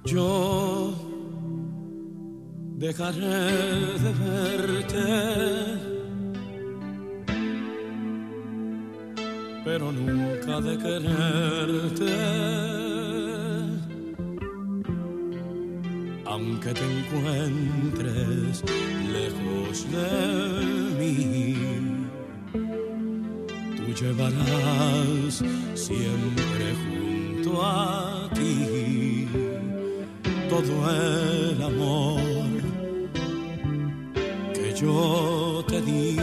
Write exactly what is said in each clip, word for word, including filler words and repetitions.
Yo dejaré de verte, pero nunca de quererte, aunque te encuentres lejos de mí. Tú llevarás siempre junto a ti todo el amor que yo te di.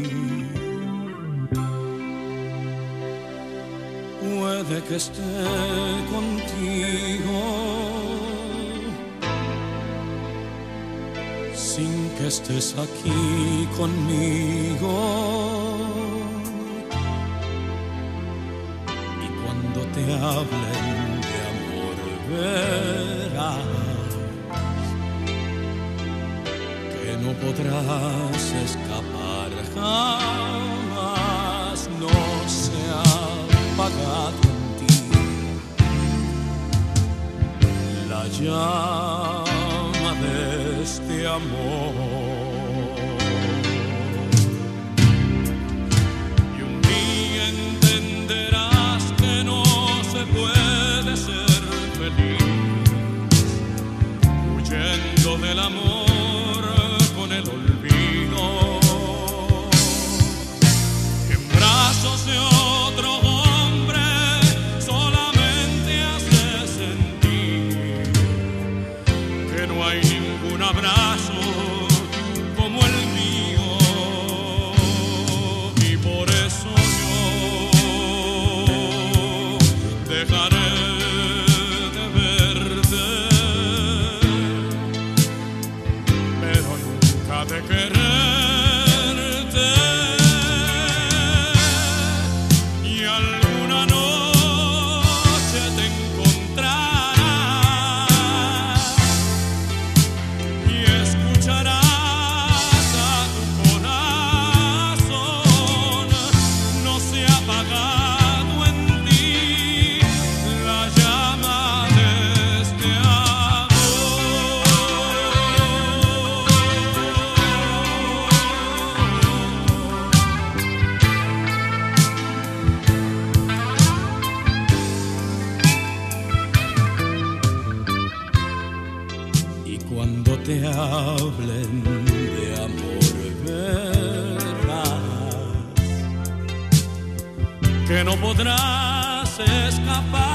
Puede que esté contigo sin que estés aquí conmigo. Y cuando te hablen de amor verás que no podrás escapar jamás. No se ha apagado en ti la llama de este amor. Y un día entenderás que no se puede ser feliz huyendo del amor con el olvido, que en brazos de otro hombre solamente hace sentir que no hay ningún abrazo como el mío. Y por eso yo dejaré de verte, pero nunca de quererte. Y alguna noche te encontrarás y escucharás a tu corazón. No se ha apagado en ti la llama de este Y cuando te hablen de amor verás que no podrás escapar.